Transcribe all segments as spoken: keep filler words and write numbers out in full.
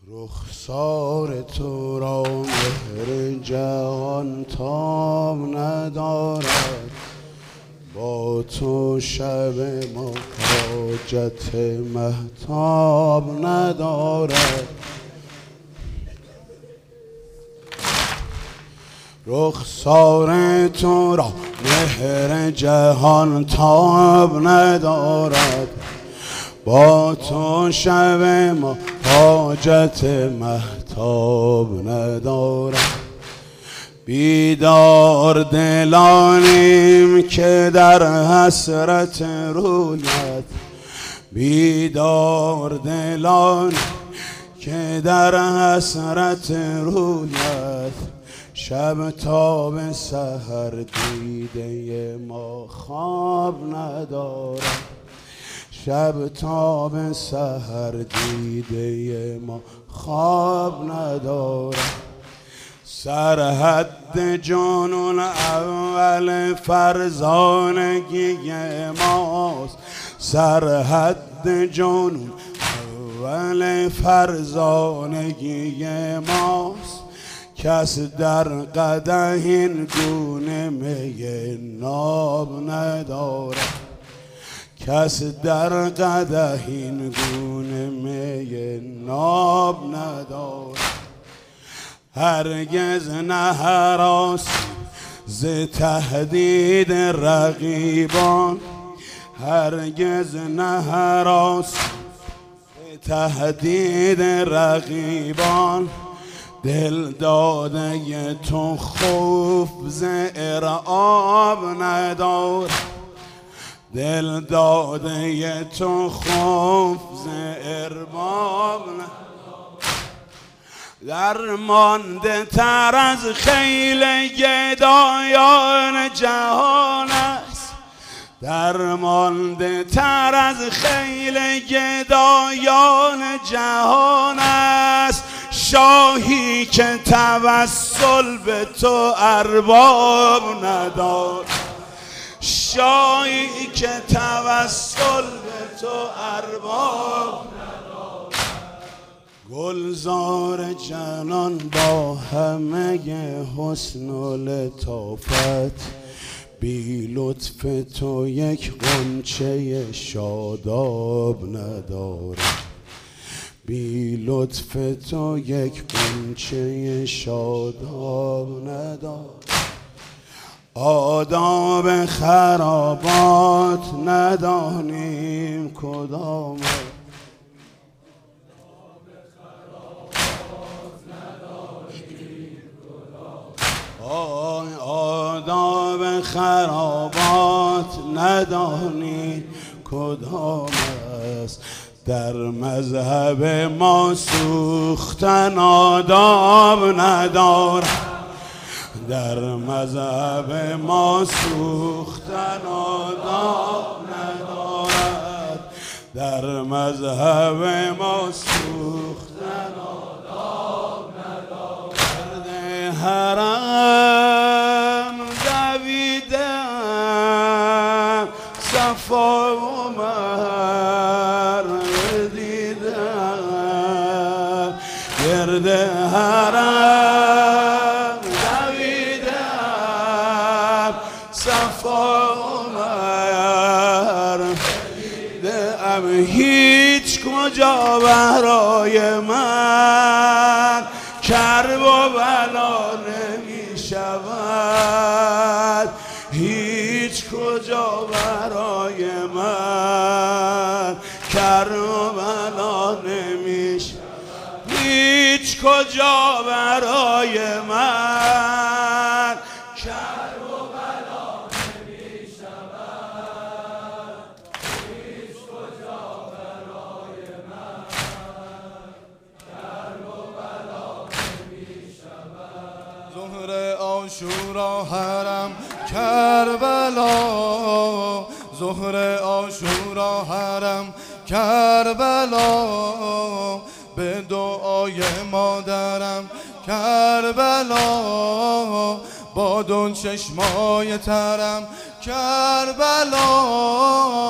رخسار تو را مهر جهان تاب ندارد، با تو شب ما حاجت مهتاب ندارد. رخسار تو را مهر جهان تاب ندارد، با تو شب ما حاجت مهتاب ندارد. بیدار دلانیم که در حسرت رویت، بیدار دلانیم که در حسرت رویت، شب تا به سحر دیده ما خواب ندارد، شب تا به سحر دیده ما خواب ندارد. سرحد جنون اول فرزانگی ماست، سرحد جنون اول فرزانگی ماست، کس در قدح این گونه می ناب ندارد، کس در قدح این گونه می ناب ندارد. هرگز نه هراسی ز تهدید رقیبان، هرگز نه هراسی ز تهدید رقیبان، دل داده تو خوف ز ارعاب ندارد، دل داده تو خوف ز ارباب ندارد. درمانده تر از خیل گدایان جهان است، درمانده تر از خیل گدایان جهان است، شاهی که توسل به تو ارباب ندارد، شاهی که توسل به تو ارباب ندارد. گلزار جنان با همه حسن و لطافت، بی لطف تو یک غنچه شاداب ندارد، بی لطف تو یک غنچه شاداب ندارد. آداب خرابات ندانیم کدام، آداب خرابات ندانی کدام است، در مذهب ما سوختن آداب ندارد، در مذهب ما سوختن آداب ندارد، در مذهب ما سوختن آداب ندارد. حرم دویدم صفا و مروه دیدم، گرد حرم دویدم صفا و مروه دیدم، هیچ کجا برای من کرب و بلا نمی شود، هیچ کجا برای من کرب و بلا نمی شود، هیچ کجا برای من کرب و بلا نمی شود، هیچ کجا برای من کرب و بلا نمی شود. ظهر عاشورا حرم کربلا، ظهر عاشورا حرم کربلا، به دعای مادرم کربلا، با دون چشمای ترم کربلا،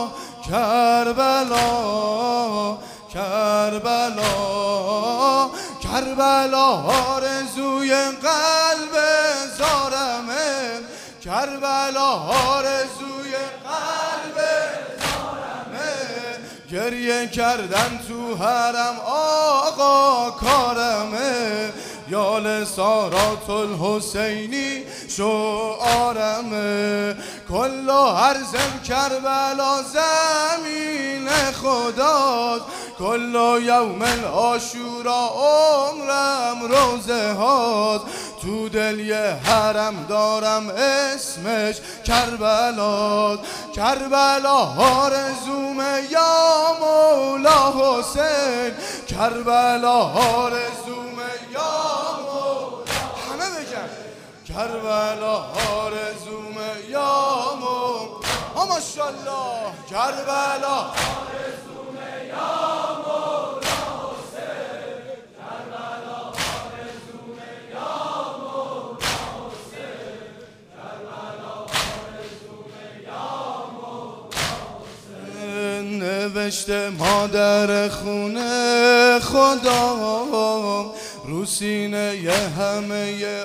کربلا کربلا کربلا آرزوی قلب زارمه، کربلا آرزوی قلب زارمه. گریه کردن تو حرم آقا کارمه، یال سارات الحسینی شعارمه. کلا ارزم کربلا زمین خداست، کلا یوم العاشورا عمرم روزه هاست. تو دل یه حرم دارم اسمش کربلاست، کربلا آرزومه یا مولا حسین، کربلا آرزومه یا مولا، همه بگن کربلا آرزومه یا مولا، ماشاءالله کربلا آرزومه یا مولا حسین، کربلا آرزومه یا مولا حسین، کربلا آرزومه یا مولا حسین. نوشته مادر خونه خدا رو سینه ی همه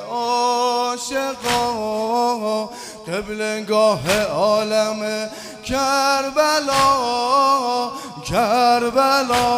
عاشقا، قبلگاه عالم کربلا، کربلا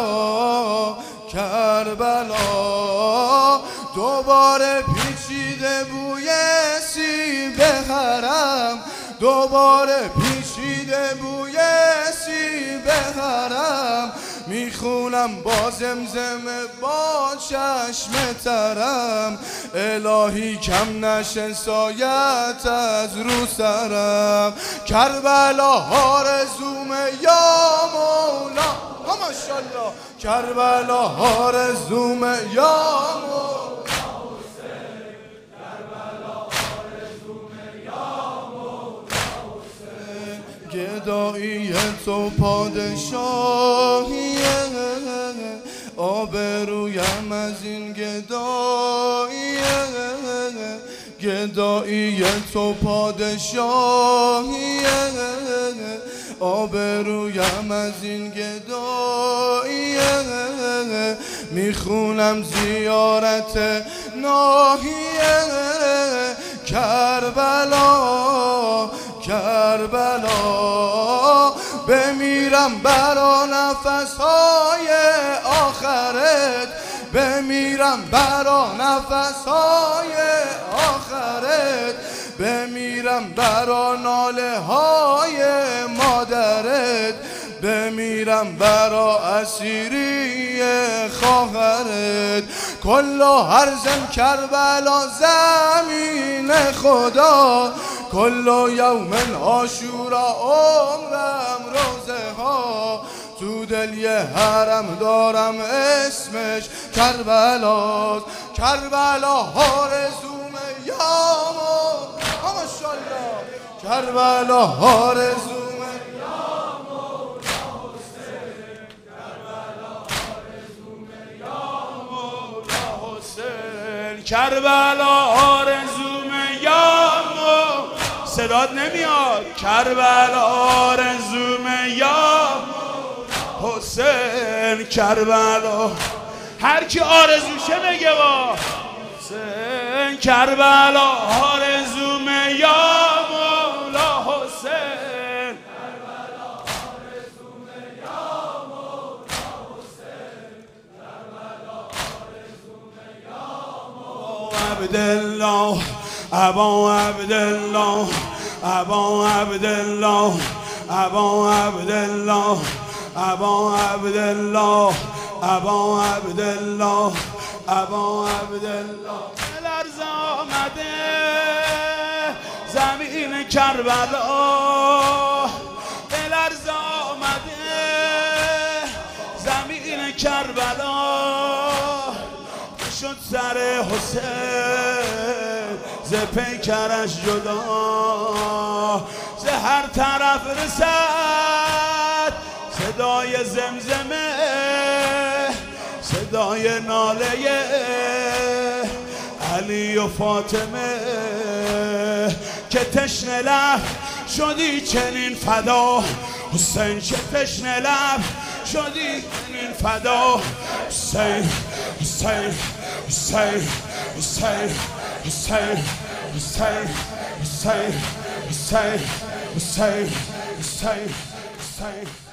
کربلا. دوباره پیچیده بوی سیب حرم، دوباره پیچیده بوی سیب حرم. میخونم با زمزمه با چشم ترم، الهی کم نشه سایت از رو سرم. کربلا آرزومه یا مولا، ماشاءالله کربلا آرزومه یا مولا حسین، کربلا آرزومه یا مولا حسین. گدایی تو پادشاهیه، آبرویم از این گداییه، گدایی تو پادشاهیه، آبرویم از این گداییه. میخونم زیارت ناحیه کربلا، کربلا. بمیرم برا نفسهای آخرت، بمیرم برا نفسهای آخرت، بمیرم برا ناله های مادرت، بمیرم برا اسیری خواهرت. کلا ارزم کربلا زمین خدا، کلا یوم العاشورا عمرم روزه ها. تو دل یه حرم دارم اسمش کربلاست، کربلا آرزومه یا مولا، ماشاءالله کربلا آرزومه یا مولا حسین، کربلا آرزومه یا مولا حسین، کربلا آرزومه یا مولا. صدات نمیاد. کربلا آرزومه یا حسین، کربلا. هر کی آرزوشه بگه با حسین، کربلا آرزومه یا مولا حسین، کربلا آرزومه یا مولا حسین، کربلا آرزومه یا مولا عبدالله، ابا عبدالله، ابا عبدالله، ابا عبدالله، ابا عبدالله، ابا عبدالله، ابا عبدالله. لرز آمده زمین کربلا، لرز آمده زمین کربلا. شد سر حسین ز پیکرش جدا، ز هر طرف رسد صدای زمزمه، صدای ناله علی و فاطمه. که تشنه لب شدی چنین فدا، حسین که تشنه لب شدی این فدا حسین حسین حسین حسین حسین حسین حسین حسین حسین حسین حسین